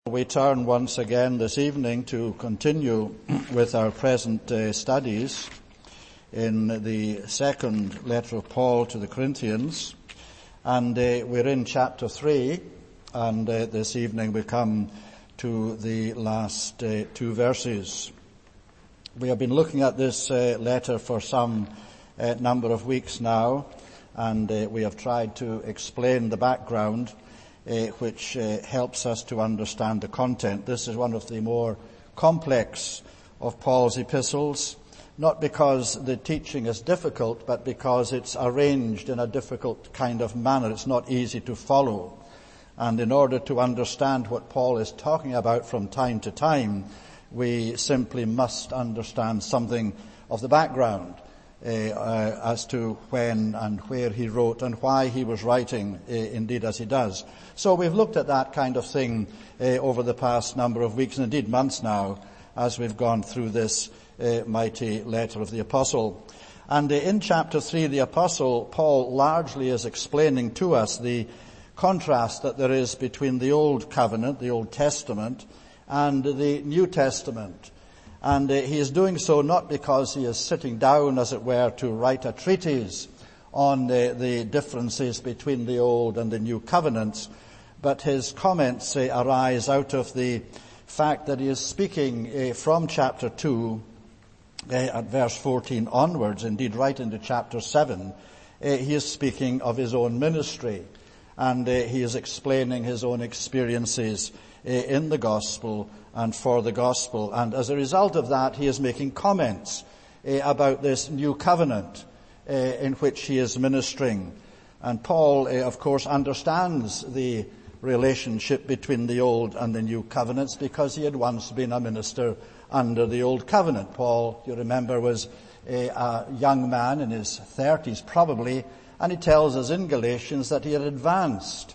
We turn once again this evening to continue with our present studies in the second letter of Paul to the Corinthians, and we're in chapter 3, and this evening we come to the last two verses. We have been looking at this letter for some number of weeks now, and we have tried to explain the background which helps us to understand the content. This is one of the more complex of Paul's epistles, not because the teaching is difficult, but because it's arranged in a difficult kind of manner. It's not easy to follow. And in order to understand what Paul is talking about from time to time, we simply must understand something of the background as to when and where he wrote and why he was writing indeed as he does. So we've looked at that kind of thing over the past number of weeks, and indeed months now, as we've gone through this mighty letter of the Apostle. And in chapter 3, the Apostle Paul largely is explaining to us the contrast that there is between the Old Covenant, the Old Testament, and the New Testament. And he is doing so not because he is sitting down, as it were, to write a treatise on the differences between the Old and the New Covenants, but his comments arise out of the fact that he is speaking from chapter 2 at verse 14 onwards, indeed right into chapter 7. He is speaking of his own ministry, and he is explaining his own experiences in the gospel and for the gospel. And as a result of that, he is making comments about this new covenant in which he is ministering. And Paul, of course, understands the relationship between the old and the new covenants because he had once been a minister under the old covenant. Paul, you remember, was a young man in his 30s probably, and he tells us in Galatians that he had advanced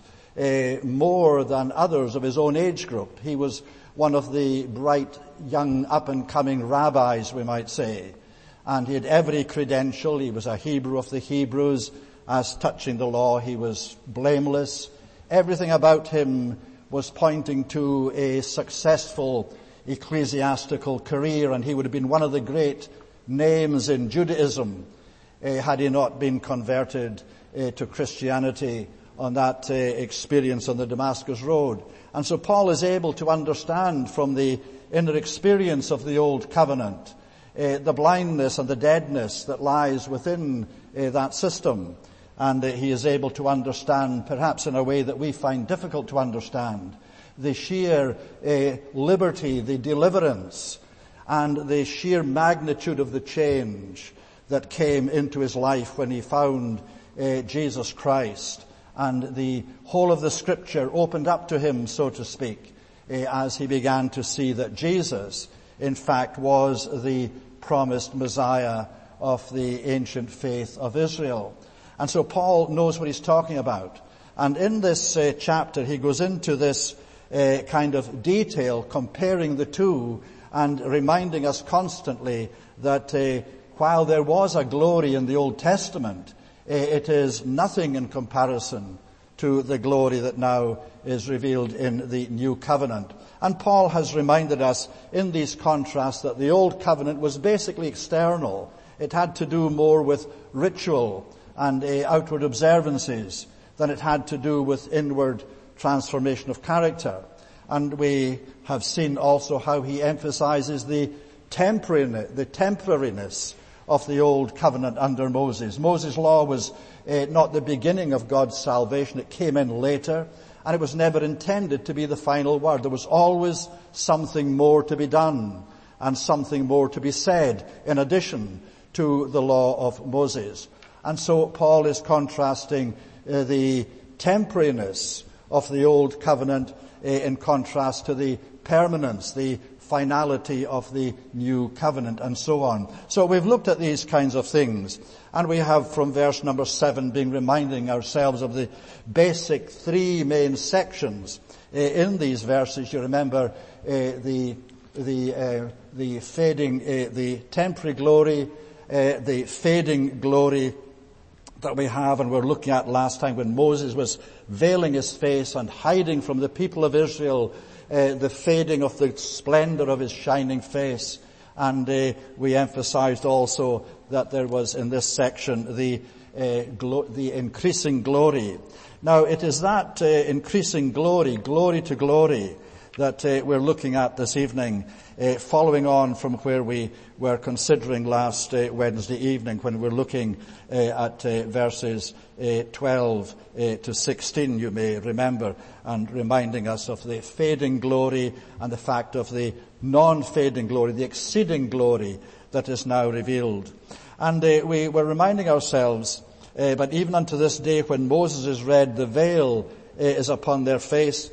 more than others of his own age group. He was one of the bright, young, up-and-coming rabbis, we might say. And he had every credential. He was a Hebrew of the Hebrews. As touching the law, he was blameless. Everything about him was pointing to a successful ecclesiastical career, and he would have been one of the great names in Judaism had he not been converted to Christianity on that experience on the Damascus Road. And so Paul is able to understand from the inner experience of the Old Covenant the blindness and the deadness that lies within that system. And he is able to understand, perhaps in a way that we find difficult to understand, the sheer liberty, the deliverance, and the sheer magnitude of the change that came into his life when he found Jesus Christ. And the whole of the Scripture opened up to him, so to speak, as he began to see that Jesus, in fact, was the promised Messiah of the ancient faith of Israel. And so Paul knows what he's talking about. And in this chapter, he goes into this kind of detail, comparing the two and reminding us constantly that while there was a glory in the Old Testament, it is nothing in comparison to the glory that now is revealed in the New Covenant. And Paul has reminded us in these contrasts that the Old Covenant was basically external. It had to do more with ritual and outward observances than it had to do with inward transformation of character. And we have seen also how he emphasizes the temporariness of the Old Covenant under Moses. Moses' law was not the beginning of God's salvation. It came in later, and it was never intended to be the final word. There was always something more to be done and something more to be said in addition to the law of Moses. And so Paul is contrasting the temporariness of the Old Covenant in contrast to the permanence, the finality of the New Covenant, and so on. So we've looked at these kinds of things, and we have from verse number 7 been reminding ourselves of the basic three main sections in these verses. You remember the temporary glory, the fading glory that we have, and we're looking at last time when Moses was veiling his face and hiding from the people of Israel the fading of the splendor of his shining face. And we emphasized also that there was in this section the increasing glory. Now it is that increasing glory to glory, that we're looking at this evening, following on from where we were considering last Wednesday evening, when we're looking at verses 12 to 16, you may remember, and reminding us of the fading glory and the fact of the non-fading glory, the exceeding glory that is now revealed. And we were reminding ourselves, but even unto this day when Moses is read, the veil is upon their face,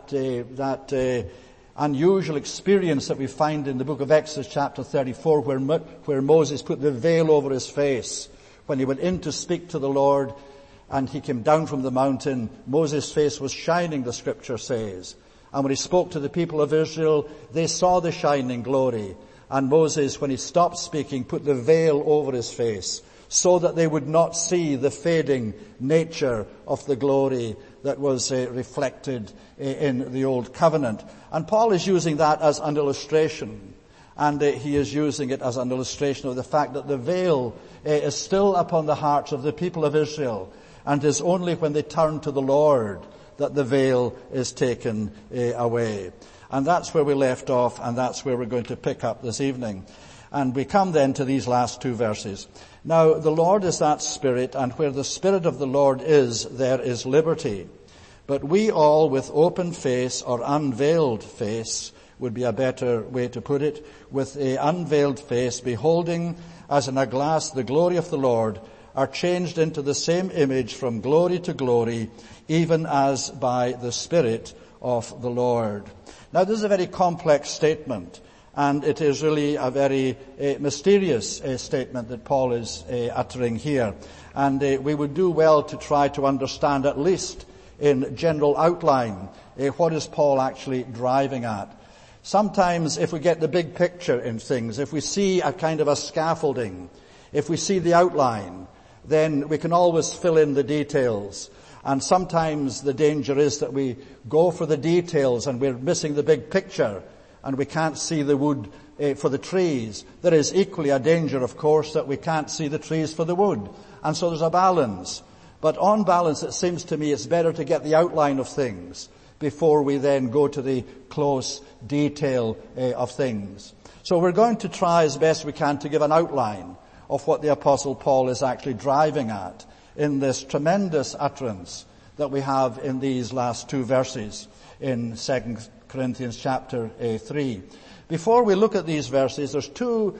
that unusual experience that we find in the book of Exodus chapter 34, where Moses put the veil over his face when he went in to speak to the Lord, and he came down from the mountain. Moses' face was shining, the scripture says. And when he spoke to the people of Israel, they saw the shining glory. And Moses, when he stopped speaking, put the veil over his face, so that they would not see the fading nature of the glory that was reflected in the Old Covenant. And Paul is using that as an illustration. And he is using it as an illustration of the fact that the veil is still upon the hearts of the people of Israel. And it is only when they turn to the Lord that the veil is taken away. And that's where we left off, and that's where we're going to pick up this evening. And we come then to these last two verses. Now, the Lord is that Spirit, and where the Spirit of the Lord is, there is liberty. But we all with open face, or unveiled face, would be a better way to put it, with an unveiled face, beholding as in a glass the glory of the Lord, are changed into the same image from glory to glory, even as by the Spirit of the Lord. Now, this is a very complex statement, and it is really a very mysterious statement that Paul is uttering here. And we would do well to try to understand, at least in general outline, what is Paul actually driving at. Sometimes if we get the big picture in things, if we see a kind of a scaffolding, if we see the outline, then we can always fill in the details. And sometimes the danger is that we go for the details and we're missing the big picture and we can't see the wood for the trees. There is equally a danger, of course, that we can't see the trees for the wood. And so there's a balance. But on balance, it seems to me it's better to get the outline of things before we then go to the close detail of things. So we're going to try as best we can to give an outline of what the Apostle Paul is actually driving at in this tremendous utterance that we have in these last two verses in 2 Corinthians chapter 3. Before we look at these verses, there's two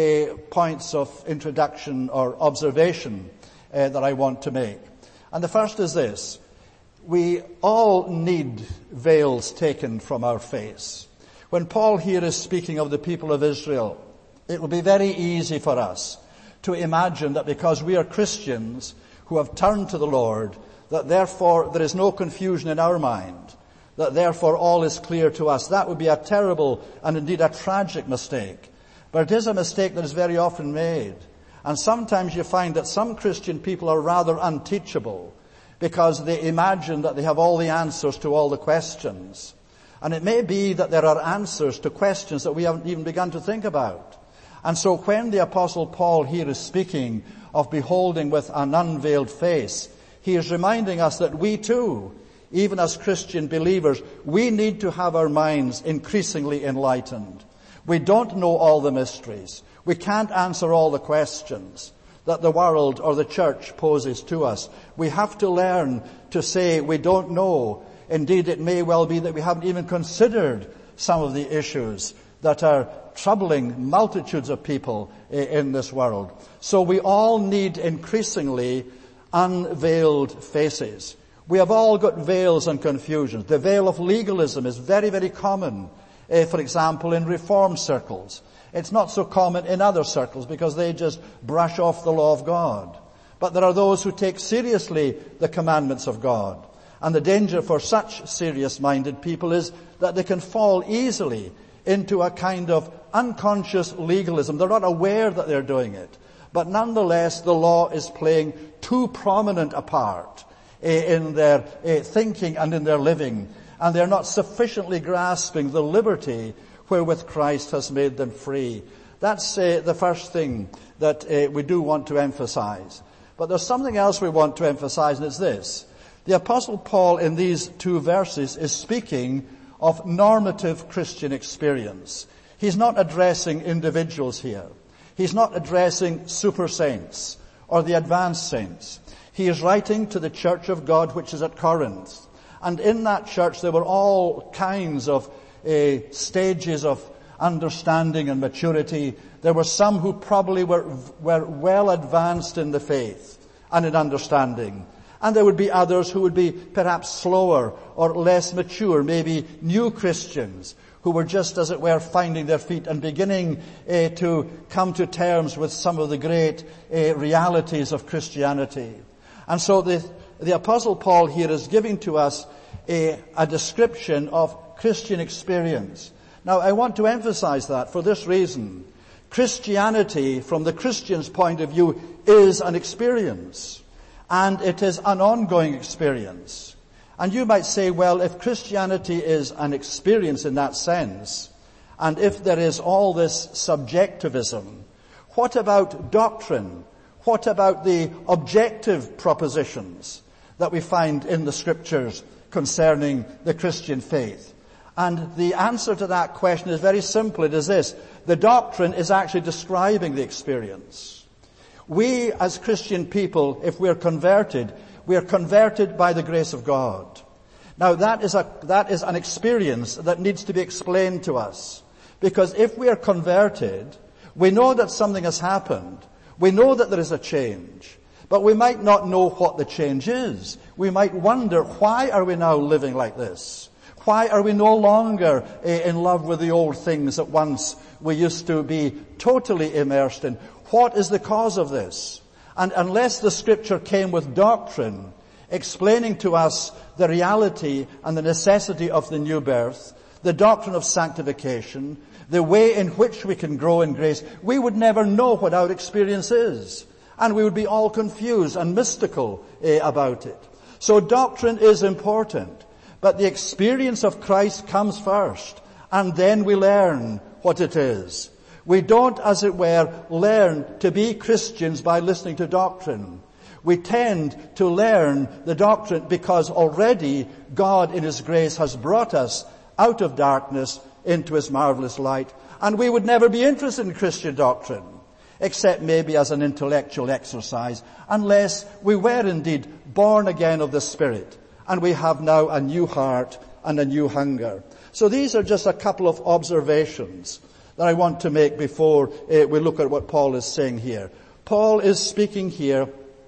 points of introduction or observation that I want to make. And the first is this: we all need veils taken from our face. When Paul here is speaking of the people of Israel, it will be very easy for us to imagine that because we are Christians who have turned to the Lord, that therefore there is no confusion in our mind, that therefore all is clear to us. That would be a terrible and indeed a tragic mistake. But it is a mistake that is very often made. And sometimes you find that some Christian people are rather unteachable because they imagine that they have all the answers to all the questions. And it may be that there are answers to questions that we haven't even begun to think about. And so when the Apostle Paul here is speaking of beholding with an unveiled face, he is reminding us that we too, even as Christian believers, we need to have our minds increasingly enlightened. We don't know all the mysteries. We can't answer all the questions that the world or the church poses to us. We have to learn to say we don't know. Indeed, it may well be that we haven't even considered some of the issues that are troubling multitudes of people in this world. So we all need increasingly unveiled faces. We have all got veils and confusions. The veil of legalism is very, very common, for example, in reform circles. It's not so common in other circles because they just brush off the law of God. But there are those who take seriously the commandments of God. And the danger for such serious-minded people is that they can fall easily into a kind of unconscious legalism. They're not aware that they're doing it. But nonetheless, the law is playing too prominent a part in their thinking and in their living. and they're not sufficiently grasping the liberty wherewith Christ has made them free. That's the first thing that we do want to emphasize. But there's something else we want to emphasize, and it's this. The Apostle Paul in these 2 verses is speaking of normative Christian experience. He's not addressing individuals here. He's not addressing super saints or the advanced saints. He is writing to the church of God which is at Corinth. And in that church there were all kinds of stages of understanding and maturity. There were some who probably were well advanced in the faith and in understanding. And there would be others who would be perhaps slower or less mature, maybe new Christians who were just, as it were, finding their feet and beginning to come to terms with some of the great realities of Christianity. And so the Apostle Paul here is giving to us a description of Christian experience. Now, I want to emphasize that for this reason. Christianity, from the Christian's point of view, is an experience. And it is an ongoing experience. And you might say, well, if Christianity is an experience in that sense, and if there is all this subjectivism, what about doctrine? What about the objective propositions that we find in the Scriptures concerning the Christian faith? And the answer to that question is very simple. It is this. The doctrine is actually describing the experience. We as Christian people, if we are converted by the grace of God. Now that is an experience that needs to be explained to us. Because if we are converted, we know that something has happened. We know that there is a change. But we might not know what the change is. We might wonder, why are we now living like this? Why are we no longer in love with the old things that once we used to be totally immersed in? What is the cause of this? And unless the Scripture came with doctrine, explaining to us the reality and the necessity of the new birth, the doctrine of sanctification, the way in which we can grow in grace, we would never know what our experience is. And we would be all confused and mystical about it. So doctrine is important. But the experience of Christ comes first, and then we learn what it is. We don't, as it were, learn to be Christians by listening to doctrine. We tend to learn the doctrine because already God in His grace has brought us out of darkness into His marvelous light. And we would never be interested in Christian doctrine, except maybe as an intellectual exercise, unless we were indeed born again of the Spirit. And we have now a new heart and a new hunger. So these are just a couple of observations that I want to make before we look at what Paul is saying here. Paul is speaking here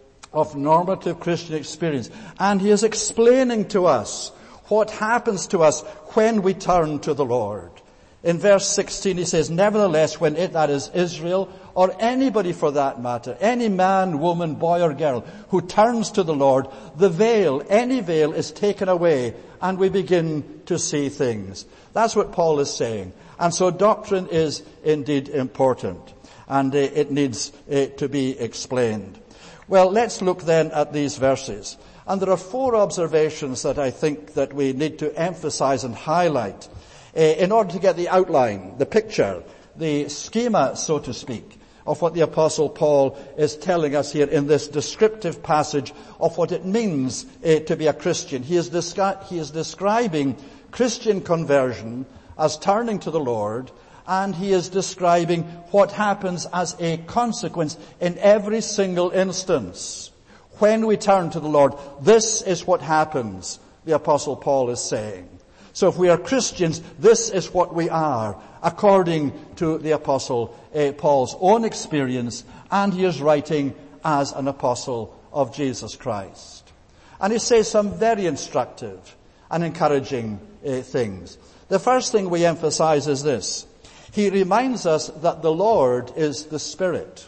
of normative Christian experience, and he is explaining to us what happens to us when we turn to the Lord. In verse 16 he says, nevertheless, when it, that is Israel, or anybody for that matter, any man, woman, boy or girl who turns to the Lord, the veil, any veil is taken away and we begin to see things. That's what Paul is saying. And so doctrine is indeed important, and it needs to be explained. Well, let's look then at these verses. And there are 4 observations that I think that we need to emphasize and highlight in order to get the outline, the picture, the schema, so to speak, of what the Apostle Paul is telling us here in this descriptive passage of what it means to be a Christian. He is describing Christian conversion as turning to the Lord, and he is describing what happens as a consequence in every single instance. When we turn to the Lord, this is what happens, the Apostle Paul is saying. So if we are Christians, this is what we are, according to the Apostle Paul's own experience, and he is writing as an apostle of Jesus Christ. And he says some very instructive and encouraging things. The first thing we emphasize is this. He reminds us that the Lord is the Spirit.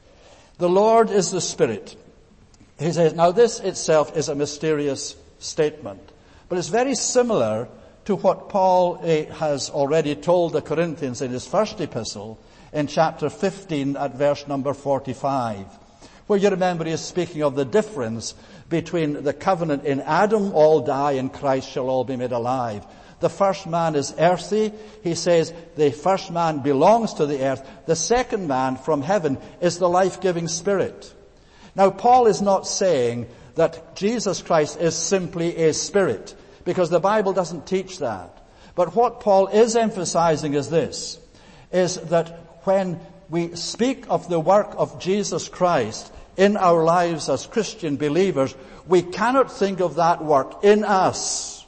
The Lord is the Spirit. He says, now this itself is a mysterious statement, but it's very similar to what Paul has already told the Corinthians in his first epistle in chapter 15 at verse number 45, where you remember he is speaking of the difference between the covenant in Adam, all die, and Christ shall all be made alive. The first man is earthy. He says the first man belongs to the earth. The second man from heaven is the life-giving Spirit. Now, Paul is not saying that Jesus Christ is simply a spirit, because the Bible doesn't teach that. But what Paul is emphasizing is this, is that when we speak of the work of Jesus Christ in our lives as Christian believers, we cannot think of that work in us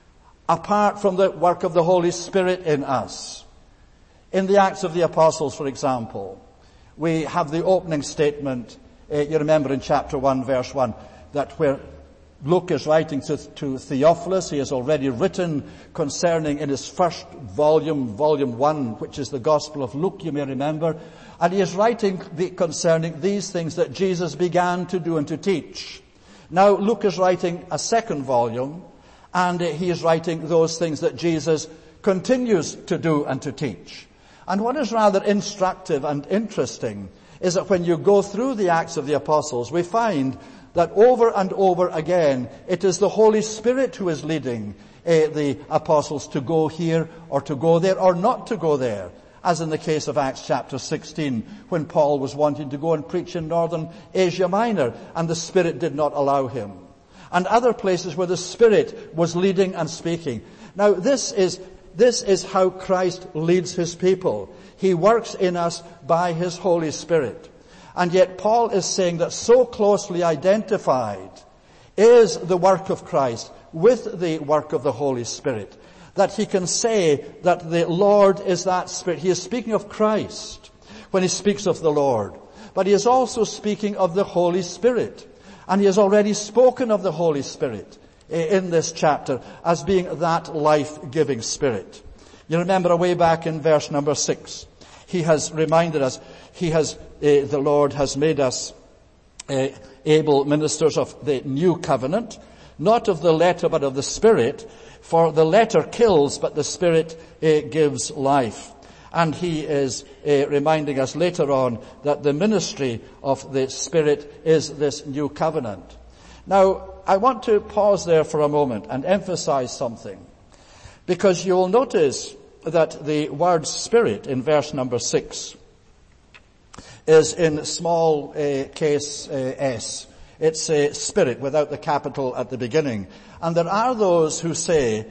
apart from the work of the Holy Spirit in us. In the Acts of the Apostles, for example, we have the opening statement, you remember in chapter 1, verse 1, that where Luke is writing to Theophilus, he has already written concerning in his first volume, volume 1, which is the Gospel of Luke, you may remember, and he is writing concerning these things that Jesus began to do and to teach. Now Luke is writing a second volume, and he is writing those things that Jesus continues to do and to teach. And what is rather instructive and interesting is that when you go through the Acts of the Apostles, we find that over and over again, it is the Holy Spirit who is leading the apostles to go here or to go there or not to go there. As in the case of Acts chapter 16, when Paul was wanting to go and preach in northern Asia Minor, and the Spirit did not allow him. And other places where the Spirit was leading and speaking. Now this is how Christ leads his people. He works in us by his Holy Spirit. And yet Paul is saying that so closely identified is the work of Christ with the work of the Holy Spirit that he can say that the Lord is that Spirit. He is speaking of Christ when he speaks of the Lord. But he is also speaking of the Holy Spirit. And he has already spoken of the Holy Spirit in this chapter as being that life-giving Spirit. You remember way back in verse number 6, he has reminded us, the Lord has made us able ministers of the new covenant, not of the letter but of the Spirit, for the letter kills but the Spirit gives life. And he is reminding us later on that the ministry of the Spirit is this new covenant. Now, I want to pause there for a moment and emphasize something, because you will notice that the word Spirit in verse number 6 is in small case s. It's a Spirit without the capital at the beginning. And there are those who say,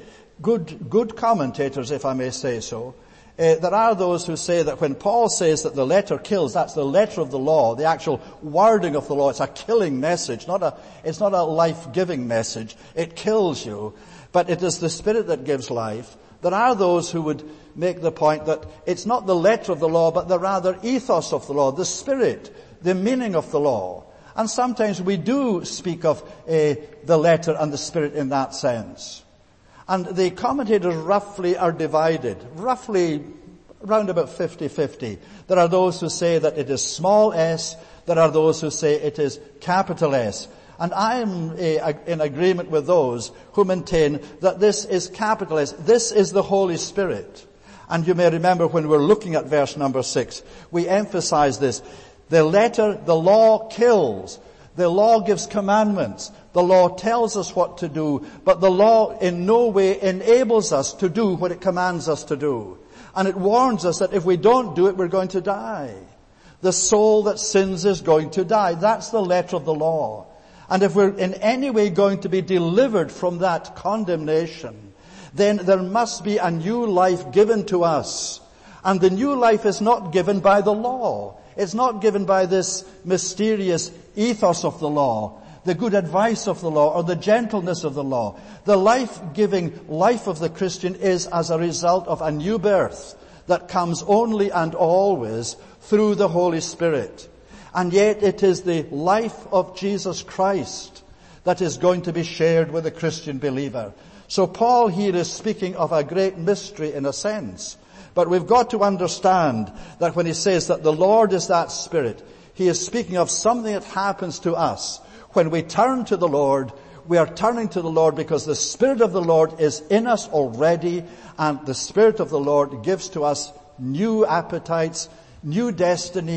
good commentators, if I may say so, there are those who say that when Paul says that the letter kills, that's the letter of the law, the actual wording of the law. It's a killing message, it's not a life-giving message. It kills you, but it is the Spirit that gives life. There are those who would make the point that it's not the letter of the law, but the rather ethos of the law, the spirit, the meaning of the law. And sometimes we do speak of the letter and the Spirit in that sense. And the commentators roughly are divided, roughly around about 50-50. There are those who say that it is small s, there are those who say it is capital S. And I am in agreement with those who maintain that this is capital S. This is the Holy Spirit. And you may remember when we're looking at verse number 6, we emphasize this. The letter, the law kills. The law gives commandments. The law tells us what to do, but the law in no way enables us to do what it commands us to do. And it warns us that if we don't do it, we're going to die. The soul that sins is going to die. That's the letter of the law. And if we're in any way going to be delivered from that condemnation, then there must be a new life given to us. And the new life is not given by the law. It's not given by this mysterious ethos of the law, the good advice of the law, or the gentleness of the law. The life-giving life of the Christian is as a result of a new birth that comes only and always through the Holy Spirit. And yet it is the life of Jesus Christ that is going to be shared with the Christian believer. So Paul here is speaking of a great mystery in a sense. But we've got to understand that when he says that the Lord is that Spirit, he is speaking of something that happens to us. When we turn to the Lord, we are turning to the Lord because the Spirit of the Lord is in us already, and the Spirit of the Lord gives to us new appetites, new destiny,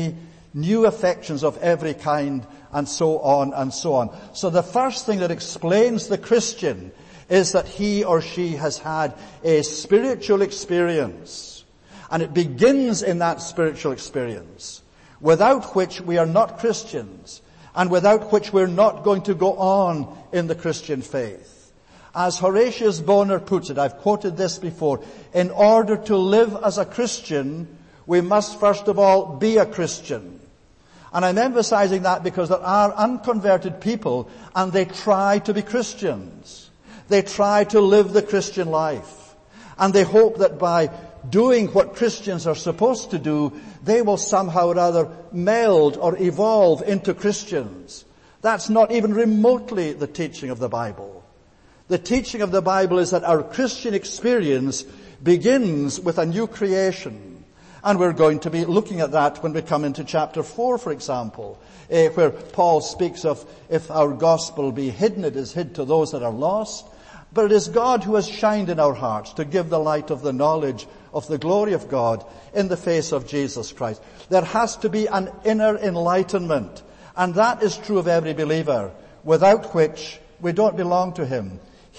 new affections of every kind, and so on and so on. So the first thing that explains the Christian is that he or she has had a spiritual experience. And it begins in that spiritual experience, without which we are not Christians, and without which we're not going to go on in the Christian faith. As Horatius Bonar puts it, I've quoted this before, in order to live as a Christian, we must first of all be a Christian. And I'm emphasizing that because there are unconverted people and they try to be Christians. They try to live the Christian life. And they hope that by doing what Christians are supposed to do, they will somehow or other meld or evolve into Christians. That's not even remotely the teaching of the Bible. The teaching of the Bible is that our Christian experience begins with a new creation. And we're going to be looking at that when we come into chapter 4, for example, where Paul speaks of if our gospel be hidden, it is hid to those that are lost. But it is God who has shined in our hearts to give the light of the knowledge of the glory of God in the face of Jesus Christ. There has to be an inner enlightenment, and that is true of every believer, without which we don't belong to him.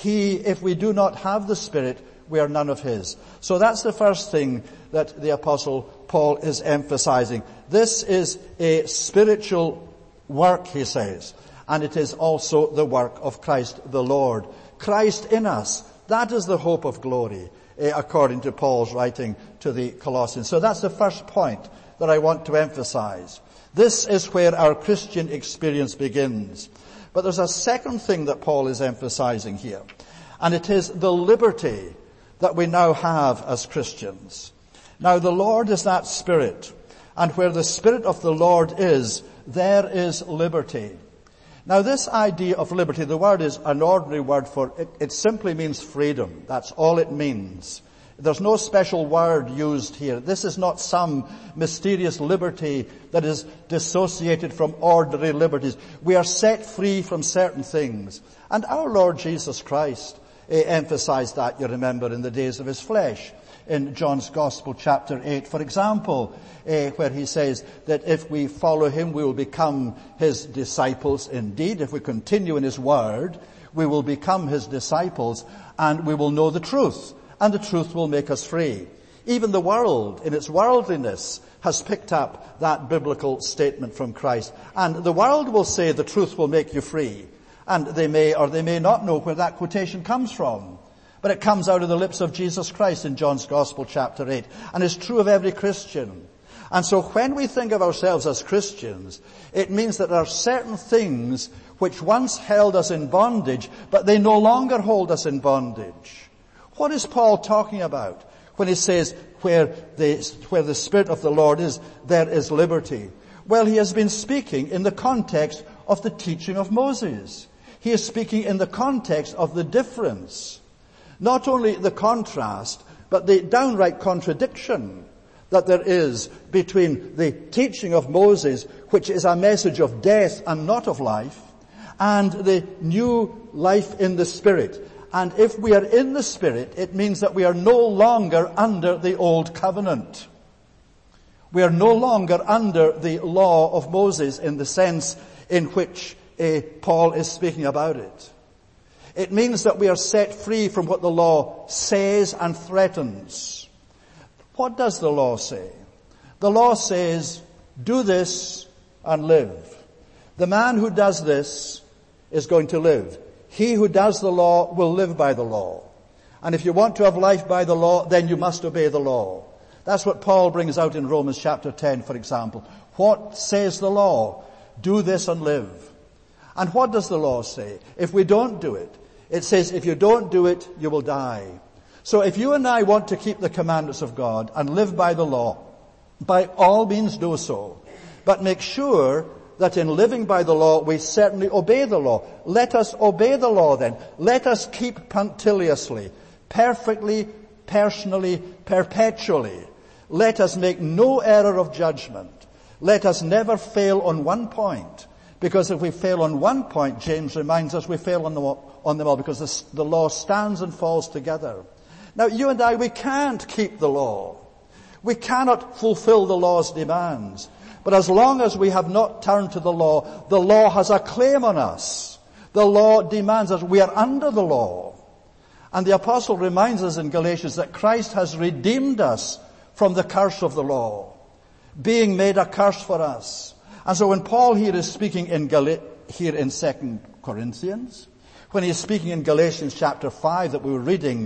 If we do not have the Spirit, we are none of his. So that's the first thing that the Apostle Paul is emphasizing. This is a spiritual work, he says, and it is also the work of Christ the Lord. Christ in us, that is the hope of glory, according to Paul's writing to the Colossians. So that's the first point that I want to emphasize. This is where our Christian experience begins. But there's a second thing that Paul is emphasizing here, and it is the liberty that we now have as Christians. Now the Lord is that Spirit, and where the Spirit of the Lord is, there is liberty. Now this idea of liberty, the word is an ordinary word for it. It simply means freedom. That's all it means. There's no special word used here. This is not some mysterious liberty that is dissociated from ordinary liberties. We are set free from certain things. And our Lord Jesus Christ emphasized that, you remember, in the days of his flesh. In John's Gospel, chapter 8, for example, where he says that if we follow him, we will become his disciples indeed. If we continue in his word, we will become his disciples, and we will know the truth, and the truth will make us free. Even the world, in its worldliness, has picked up that biblical statement from Christ. And the world will say the truth will make you free. And they may or they may not know where that quotation comes from. But it comes out of the lips of Jesus Christ in John's Gospel, chapter 8, and is true of every Christian. And so when we think of ourselves as Christians, it means that there are certain things which once held us in bondage, but they no longer hold us in bondage. What is Paul talking about when he says, where the Spirit of the Lord is, there is liberty? Well, he has been speaking in the context of the teaching of Moses. He is speaking in the context of the difference. Not only the contrast, but the downright contradiction that there is between the teaching of Moses, which is a message of death and not of life, and the new life in the Spirit. And if we are in the Spirit, it means that we are no longer under the old covenant. We are no longer under the law of Moses in the sense in which Paul is speaking about it. It means that we are set free from what the law says and threatens. What does the law say? The law says, do this and live. The man who does this is going to live. He who does the law will live by the law. And if you want to have life by the law, then you must obey the law. That's what Paul brings out in Romans chapter 10, for example. What says the law? Do this and live. And what does the law say? If we don't do it, it says if you don't do it, you will die. So if you and I want to keep the commandments of God and live by the law, by all means do so. But make sure that in living by the law, we certainly obey the law. Let us obey the law then. Let us keep punctiliously, perfectly, personally, perpetually. Let us make no error of judgment. Let us never fail on one point. Because if we fail on one point, James reminds us, we fail on them all, because the law stands and falls together. Now, you and I, we can't keep the law. We cannot fulfill the law's demands. But as long as we have not turned to the law has a claim on us. The law demands us. We are under the law. And the apostle reminds us in Galatians that Christ has redeemed us from the curse of the law, being made a curse for us. And so when Paul here is speaking here in 2 Corinthians, when he is speaking in Galatians chapter 5 that we were reading,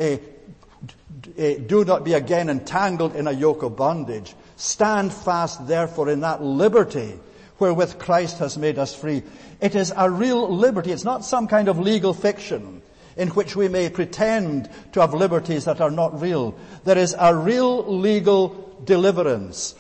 do not be again entangled in a yoke of bondage. Stand fast, therefore, in that liberty wherewith Christ has made us free. It is a real liberty. It's not some kind of legal fiction in which we may pretend to have liberties that are not real. There is a real legal deliverance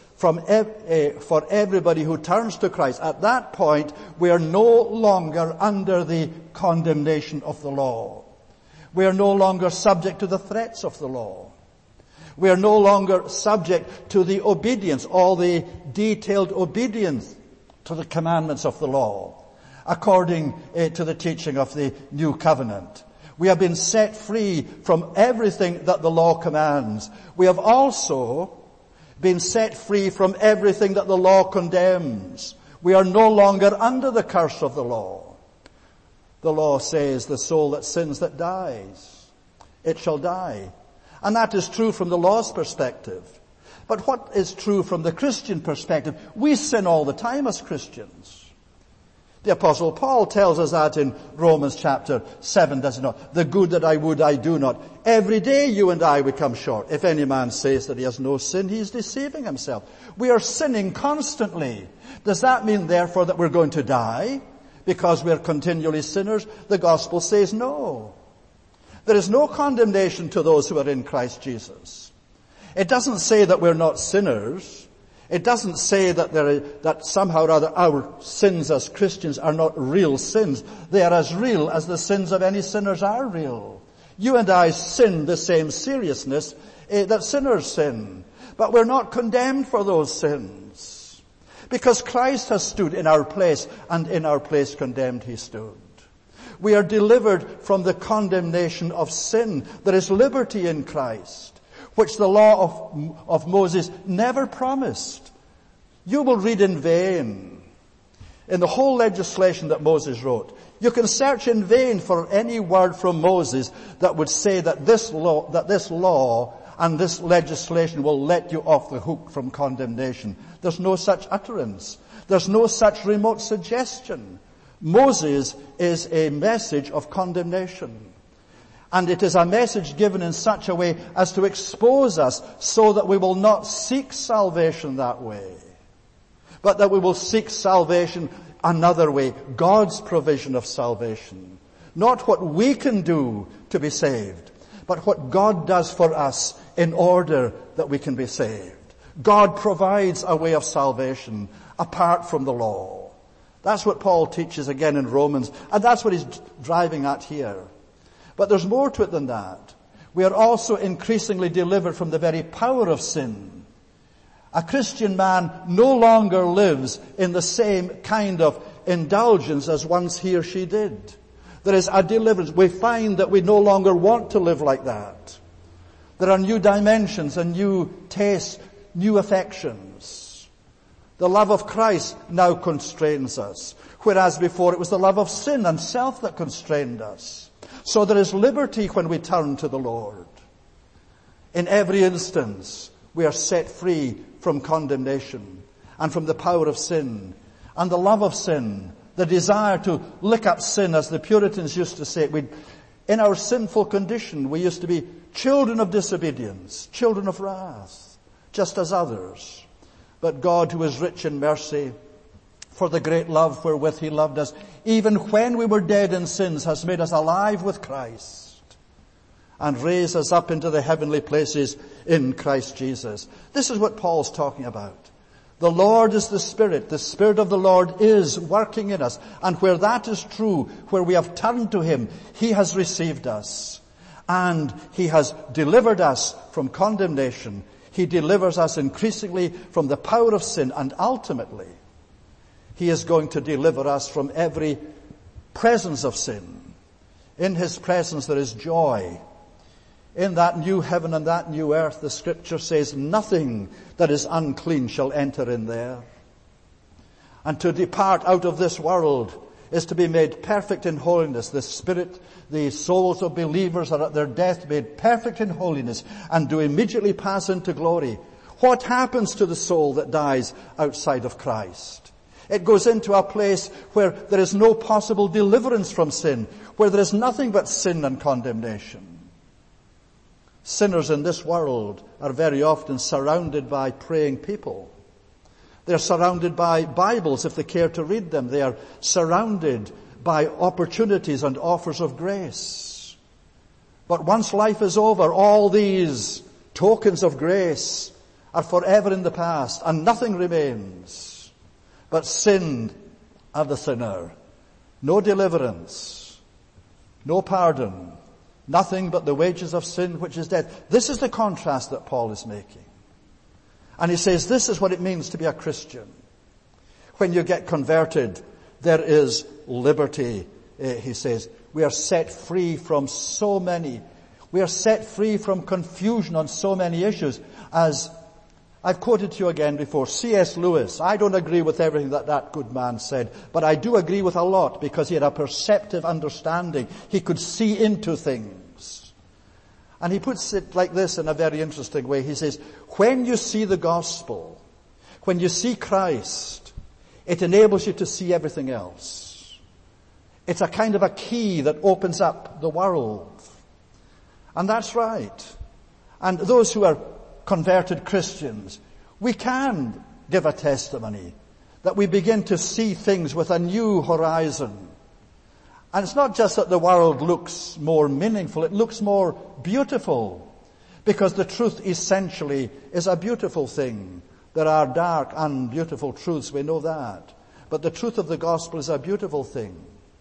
for everybody who turns to Christ. At that point, we are no longer under the condemnation of the law. We are no longer subject to the threats of the law. We are no longer subject to the obedience, all the detailed obedience to the commandments of the law, according to the teaching of the new covenant. We have been set free from everything that the law commands. We have also been set free from everything that the law condemns. We are no longer under the curse of the law. The law says, the soul that sins that dies, it shall die. And that is true from the law's perspective. But what is true from the Christian perspective? We sin all the time as Christians. The Apostle Paul tells us that in Romans chapter 7, does he not? The good that I would, I do not. Every day you and I, we come short. If any man says that he has no sin, he is deceiving himself. We are sinning constantly. Does that mean, therefore, that we're going to die because we're continually sinners? The gospel says no. There is no condemnation to those who are in Christ Jesus. It doesn't say that we're not sinners. It doesn't say that somehow or other our sins as Christians are not real sins. They are as real as the sins of any sinners are real. You and I sin the same seriousness that sinners sin. But we're not condemned for those sins. Because Christ has stood in our place, and in our place condemned he stood. We are delivered from the condemnation of sin. There is liberty in Christ, which the law of Moses never promised. You will read in vain in the whole legislation that Moses wrote. You can search in vain for any word from Moses that would say that this law and this legislation will let you off the hook from condemnation. There's no such utterance. There's no such remote suggestion. Moses is a message of condemnation. And it is a message given in such a way as to expose us so that we will not seek salvation that way, but that we will seek salvation another way, God's provision of salvation. Not what we can do to be saved, but what God does for us in order that we can be saved. God provides a way of salvation apart from the law. That's what Paul teaches again in Romans, and that's what he's driving at here. But there's more to it than that. We are also increasingly delivered from the very power of sin. A Christian man no longer lives in the same kind of indulgence as once he or she did. There is a deliverance. We find that we no longer want to live like that. There are new dimensions and new tastes, new affections. The love of Christ now constrains us, whereas before it was the love of sin and self that constrained us. So there is liberty when we turn to the Lord. In every instance, we are set free from condemnation and from the power of sin and the love of sin, the desire to lick up sin, as the Puritans used to say. In our sinful condition, we used to be children of disobedience, children of wrath, just as others. But God, who is rich in mercy, for the great love wherewith he loved us, even when we were dead in sins, has made us alive with Christ and raised us up into the heavenly places in Christ Jesus. This is what Paul's talking about. The Lord is the Spirit. The Spirit of the Lord is working in us. And where that is true, where we have turned to him, he has received us. And he has delivered us from condemnation. He delivers us increasingly from the power of sin, and ultimately, he is going to deliver us from every presence of sin. In his presence there is joy. In that new heaven and that new earth, the Scripture says, nothing that is unclean shall enter in there. And to depart out of this world is to be made perfect in holiness. The spirit, the souls of believers are at their death made perfect in holiness and do immediately pass into glory. What happens to the soul that dies outside of Christ? It goes into a place where there is no possible deliverance from sin, where there is nothing but sin and condemnation. Sinners in this world are very often surrounded by praying people. They're surrounded by Bibles if they care to read them. They are surrounded by opportunities and offers of grace. But once life is over, all these tokens of grace are forever in the past, and nothing remains but sin and the sinner. No deliverance, no pardon, nothing but the wages of sin, which is death. This is the contrast that Paul is making. And he says this is what it means to be a Christian. When you get converted, there is liberty, he says. We are set free from so many. We are set free from confusion on so many issues. As I've quoted to you again before, C.S. Lewis. I don't agree with everything that good man said, but I do agree with a lot because he had a perceptive understanding. He could see into things. And he puts it like this in a very interesting way. He says, when you see the gospel, when you see Christ, it enables you to see everything else. It's a kind of a key that opens up the world. And that's right. And those who are converted Christians, we can give a testimony that we begin to see things with a new horizon. And it's not just that the world looks more meaningful, it looks more beautiful. Because the truth essentially is a beautiful thing. There are dark, unbeautiful truths, we know that. But the truth of the gospel is a beautiful thing.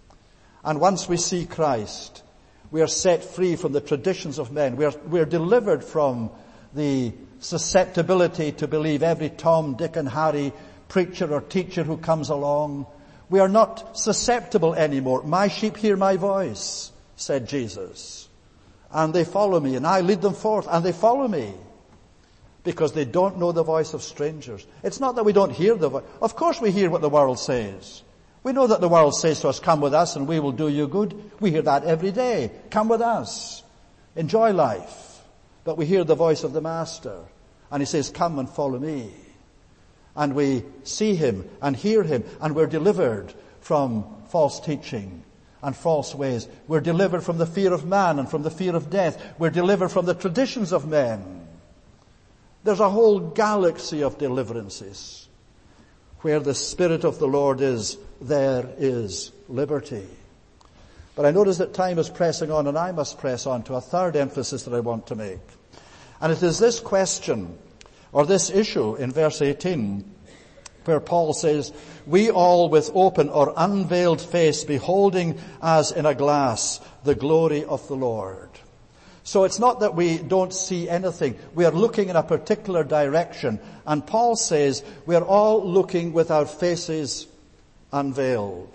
And once we see Christ, we are set free from the traditions of men. We are delivered from the susceptibility to believe every Tom, Dick and Harry preacher or teacher who comes along. We are not susceptible anymore. My sheep hear my voice, said Jesus. And they follow me, and I lead them forth, and they follow me. Because they don't know the voice of strangers. It's not that we don't hear the voice. Of course we hear what the world says. We know that the world says to us, come with us and we will do you good. We hear that every day. Come with us. Enjoy life. But we hear the voice of the Master. And he says, come and follow me. And we see him and hear him, and we're delivered from false teaching and false ways. We're delivered from the fear of man and from the fear of death. We're delivered from the traditions of men. There's a whole galaxy of deliverances. Where the Spirit of the Lord is, there is liberty. But I notice that time is pressing on, and I must press on to a third emphasis that I want to make. And it is this question, or this issue in verse 18, where Paul says, we all with open or unveiled face beholding as in a glass the glory of the Lord. So it's not that we don't see anything. We are looking in a particular direction. And Paul says we are all looking with our faces unveiled.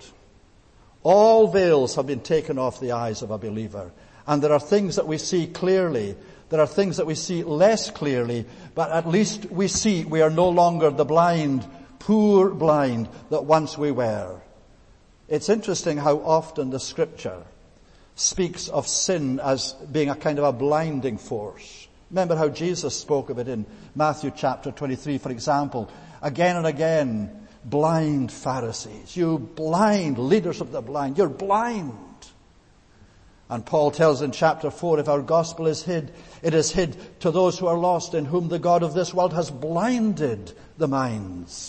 All veils have been taken off the eyes of a believer. And there are things that we see clearly. There are things that we see less clearly. But at least we see we are no longer the blind, poor blind that once we were. It's interesting how often the Scripture speaks of sin as being a kind of a blinding force. Remember how Jesus spoke of it in Matthew chapter 23, for example. Again and again, blind Pharisees, you blind leaders of the blind, you're blind. And Paul tells in chapter 4, if our gospel is hid, it is hid to those who are lost, in whom the God of this world has blinded the minds.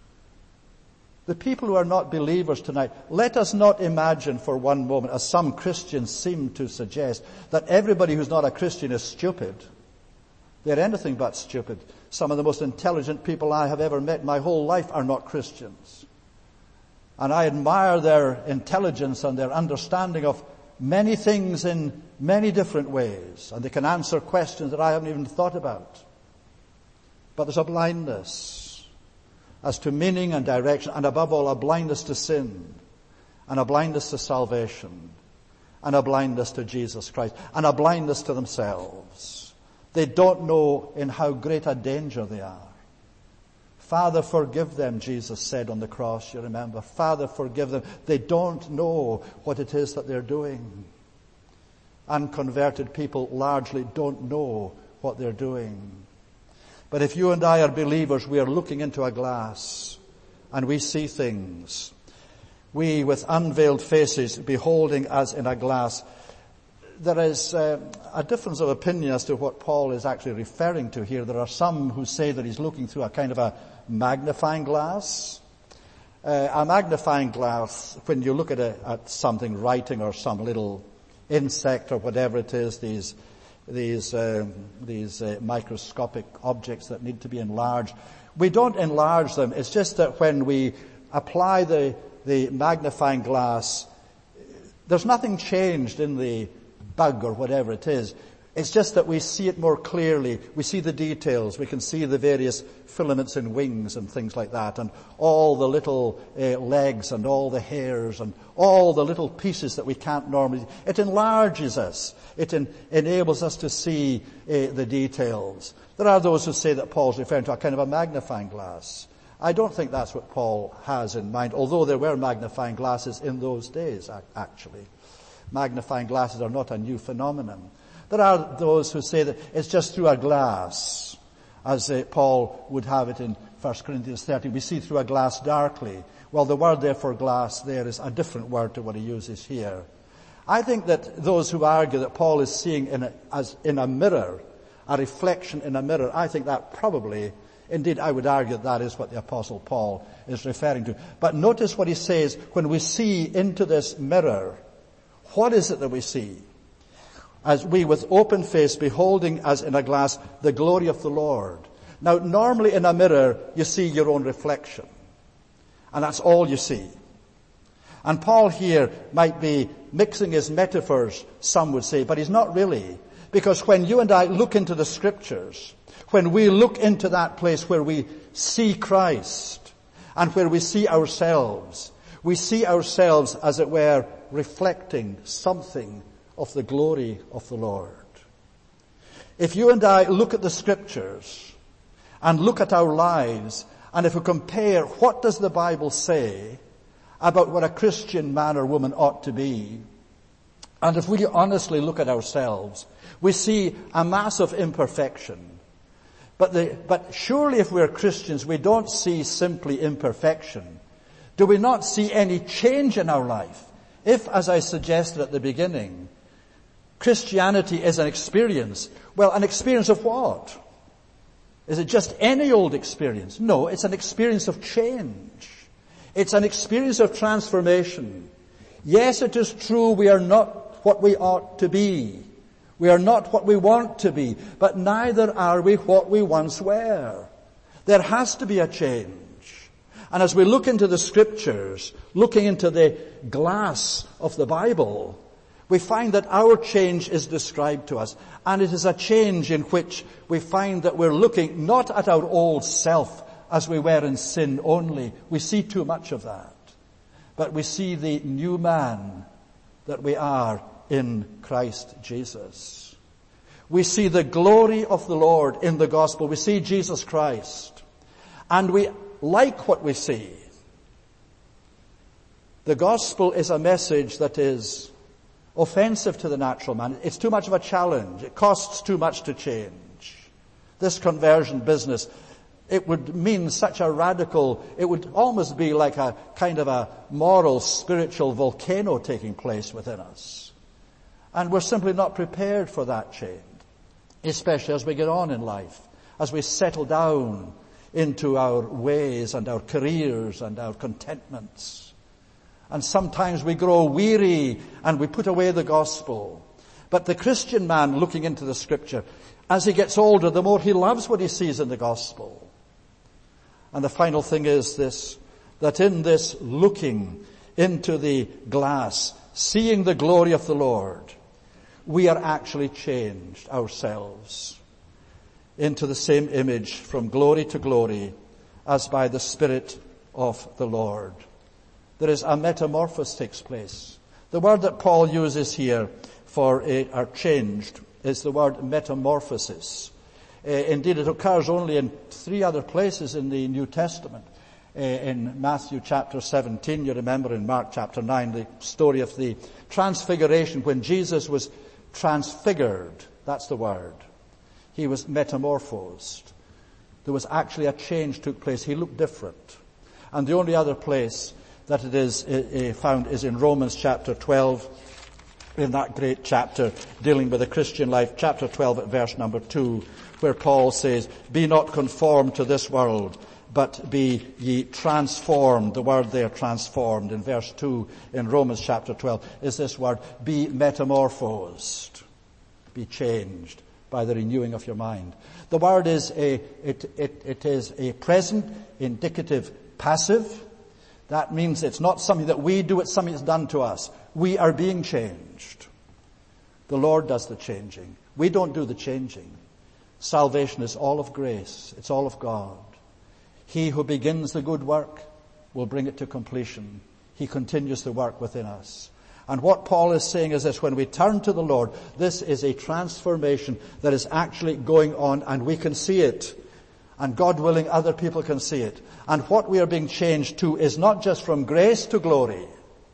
The people who are not believers tonight, let us not imagine for one moment, as some Christians seem to suggest, that everybody who's not a Christian is stupid. They're anything but stupid. Some of the most intelligent people I have ever met in my whole life are not Christians. And I admire their intelligence and their understanding of many things in many different ways. And they can answer questions that I haven't even thought about. But there's a blindness as to meaning and direction, and above all, a blindness to sin, and a blindness to salvation, and a blindness to Jesus Christ, and a blindness to themselves. They don't know in how great a danger they are. Father, forgive them, Jesus said on the cross, you remember. Father, forgive them. They don't know what it is that they're doing. Unconverted people largely don't know what they're doing. But if you and I are believers, we are looking into a glass and we see things. We, with unveiled faces, beholding as in a glass. There is a difference of opinion as to what Paul is actually referring to here. There are some who say that he's looking through a kind of a magnifying glass. A magnifying glass, when you look at something, writing or some little insect or whatever it is, these microscopic objects that need to be enlarged, we don't enlarge them. It's just that when we apply the magnifying glass, there's nothing changed in the bug or whatever it is. It's just that we see it more clearly. We see the details. We can see the various filaments and wings and things like that, and all the little legs and all the hairs and all the little pieces that we can't normally. It enlarges us. It enables us to see the details. There are those who say that Paul's referring to a kind of a magnifying glass. I don't think that's what Paul has in mind, although there were magnifying glasses in those days, actually. Magnifying glasses are not a new phenomenon. There are those who say that it's just through a glass, as Paul would have it in 1 Corinthians 13. We see through a glass darkly. Well, the word there for glass there is a different word to what he uses here. I think that those who argue that Paul is seeing as in a mirror, a reflection in a mirror, I think that probably, indeed I would argue that is what the Apostle Paul is referring to. But notice what he says, when we see into this mirror, what is it that we see? As we with open face beholding as in a glass the glory of the Lord. Now normally in a mirror you see your own reflection. And that's all you see. And Paul here might be mixing his metaphors, some would say, but he's not really. Because when you and I look into the Scriptures, when we look into that place where we see Christ and where we see ourselves as it were reflecting something of the glory of the Lord. If you and I look at the Scriptures and look at our lives, and if we compare what does the Bible say about what a Christian man or woman ought to be, and if we honestly look at ourselves, we see a massive imperfection. But surely if we're Christians, we don't see simply imperfection. Do we not see any change in our life? If, as I suggested at the beginning, Christianity is an experience, well, an experience of what? Is it just any old experience? No, it's an experience of change. It's an experience of transformation. Yes, it is true we are not what we ought to be. We are not what we want to be, but neither are we what we once were. There has to be a change. And as we look into the Scriptures, looking into the glass of the Bible, we find that our change is described to us. And it is a change in which we find that we're looking not at our old self as we were in sin only. We see too much of that. But we see the new man that we are in Christ Jesus. We see the glory of the Lord in the gospel. We see Jesus Christ. And we like what we see. The gospel is a message that is offensive to the natural man. It's too much of a challenge. It costs too much to change. This conversion business, it would mean such a radical, it would almost be like a kind of a moral, spiritual volcano taking place within us. And we're simply not prepared for that change, especially as we get on in life, as we settle down into our ways and our careers and our contentments. And sometimes we grow weary and we put away the gospel. But the Christian man looking into the Scripture, as he gets older, the more he loves what he sees in the gospel. And the final thing is this, that in this looking into the glass, seeing the glory of the Lord, we are actually changed ourselves into the same image from glory to glory as by the Spirit of the Lord. There is a metamorphosis takes place. The word that Paul uses here for are changed is the word metamorphosis. Indeed, it occurs only in 3 other places in the New Testament. In Matthew chapter 17, you remember, in Mark chapter 9, the story of the transfiguration, when Jesus was transfigured. That's the word. He was metamorphosed. There was actually a change took place. He looked different. And the only other place that it is found is in Romans chapter 12, in that great chapter dealing with the Christian life, chapter 12 at verse number 2, where Paul says, "Be not conformed to this world, but be ye transformed." The word there, transformed, in verse 2 in Romans chapter 12, is this word, be metamorphosed, be changed by the renewing of your mind. The word is it is a present indicative passive. That means it's not something that we do, it's something that's done to us. We are being changed. The Lord does the changing. We don't do the changing. Salvation is all of grace. It's all of God. He who begins the good work will bring it to completion. He continues the work within us. And what Paul is saying is this: when we turn to the Lord, this is a transformation that is actually going on, and we can see it. And God willing, other people can see it. And what we are being changed to is not just from grace to glory,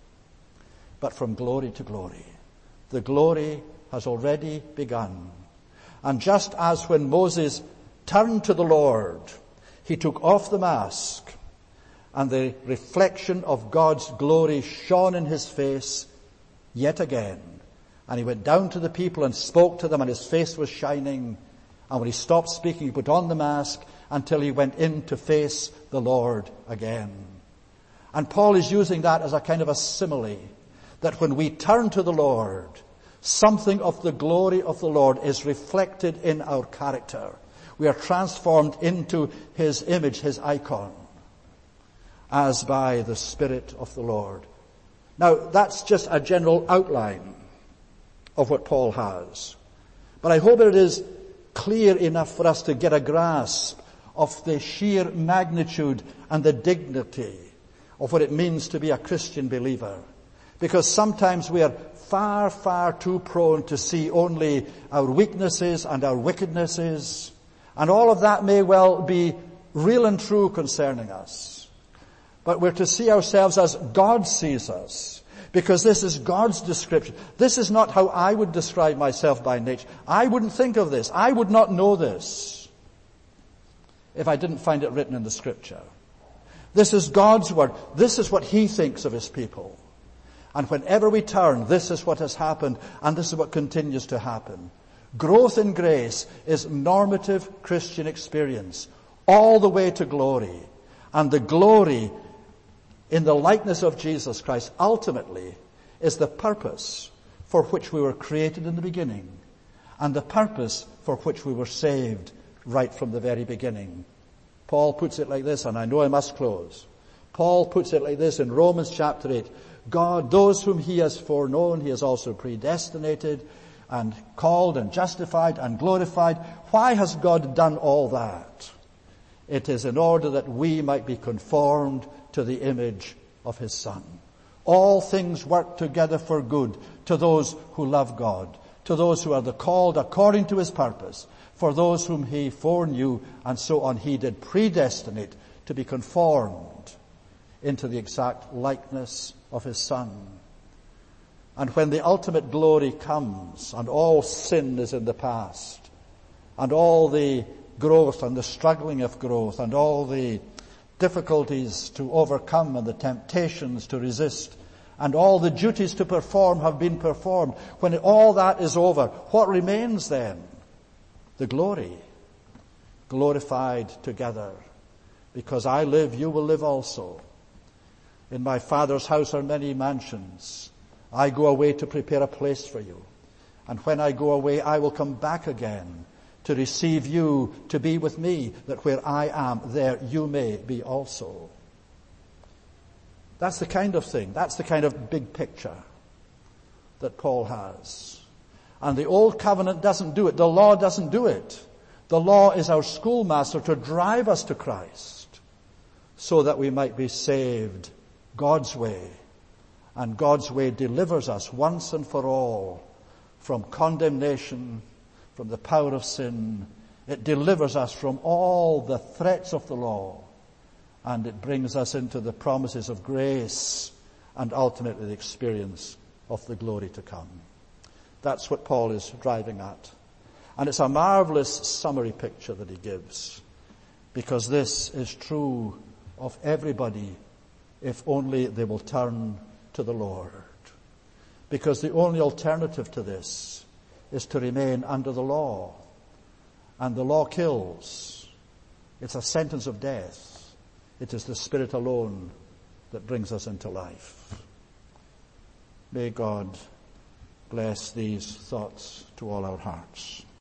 but from glory to glory. The glory has already begun. And just as when Moses turned to the Lord, he took off the mask, and the reflection of God's glory shone in his face yet again. And he went down to the people and spoke to them, and his face was shining. And when he stopped speaking, he put on the mask until he went in to face the Lord again. And Paul is using that as a kind of a simile, that when we turn to the Lord, something of the glory of the Lord is reflected in our character. We are transformed into his image, his icon, as by the Spirit of the Lord. Now, that's just a general outline of what Paul has. But I hope it is clear enough for us to get a grasp of the sheer magnitude and the dignity of what it means to be a Christian believer. Because sometimes we are far, far too prone to see only our weaknesses and our wickednesses. And all of that may well be real and true concerning us. But we're to see ourselves as God sees us, because this is God's description. This is not how I would describe myself by nature. I wouldn't think of this. I would not know this if I didn't find it written in the Scripture. This is God's word. This is what he thinks of his people. And whenever we turn, this is what has happened, and this is what continues to happen. Growth in grace is normative Christian experience, all the way to glory. And the glory in the likeness of Jesus Christ ultimately is the purpose for which we were created in the beginning, and the purpose for which we were saved right from the very beginning. Paul puts it like this, and I know I must close. Paul puts it like this in Romans chapter 8. God, those whom he has foreknown, he has also predestinated and called and justified and glorified. Why has God done all that? It is in order that we might be conformed to the image of his Son. All things work together for good to those who love God, to those who are the called according to his purpose, for those whom he foreknew, and so on he did predestinate to be conformed into the exact likeness of his Son. And when the ultimate glory comes, and all sin is in the past, and all the growth and the struggling of growth, and all the difficulties to overcome and the temptations to resist, and all the duties to perform have been performed, when all that is over, what remains then? The glory, glorified together. Because I live, you will live also. In my Father's house are many mansions. I go away to prepare a place for you. And when I go away, I will come back again to receive you to be with me, that where I am, there you may be also. That's the kind of thing, that's the kind of big picture that Paul has. And the old covenant doesn't do it. The law doesn't do it. The law is our schoolmaster to drive us to Christ so that we might be saved God's way. And God's way delivers us once and for all from condemnation, from the power of sin, It delivers us from all the threats of the law, and it brings us into the promises of grace and ultimately the experience of the glory to come. That's what Paul is driving at. And it's a marvelous summary picture that he gives, because this is true of everybody if only they will turn to the Lord. Because the only alternative to this is to remain under the law. And the law kills. It's a sentence of death. It is the Spirit alone that brings us into life. May God bless these thoughts to all our hearts.